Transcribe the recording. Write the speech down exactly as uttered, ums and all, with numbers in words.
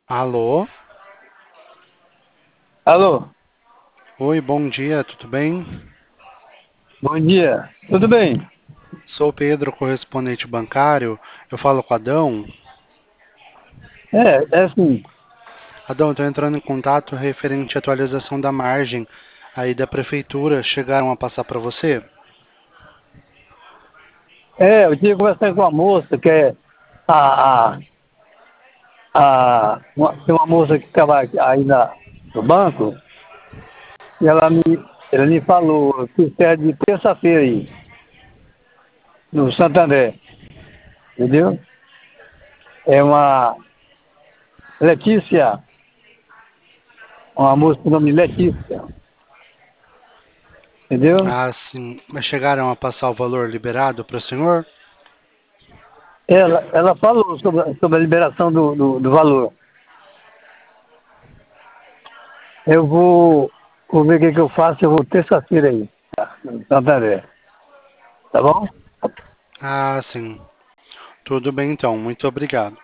Alô? Alô, Oi, bom dia, tudo bem? bom dia. Tudo bem? Sou Pedro, correspondente bancário. Eu falo com Adão. É, é assim. Adão, estou entrando em contato referente à atualização da margem aí da prefeitura. Chegaram a passar para você? É, eu tinha conversado com uma moça que é a, a, a uma, tem uma moça que trabalha aí na, no banco e ela me, ela me falou que é de terça-feira aí, no Santander, entendeu? É uma Letícia, uma moça com nome Letícia, entendeu? Ah, sim. Mas chegaram a passar o valor liberado para o senhor? Ela, ela falou sobre, sobre a liberação do, do, do valor. Eu vou, vou ver o que, que eu faço, eu vou terça-feira aí, tá? No Santander. Tá bom? Ah, sim. Tudo bem então, muito obrigado.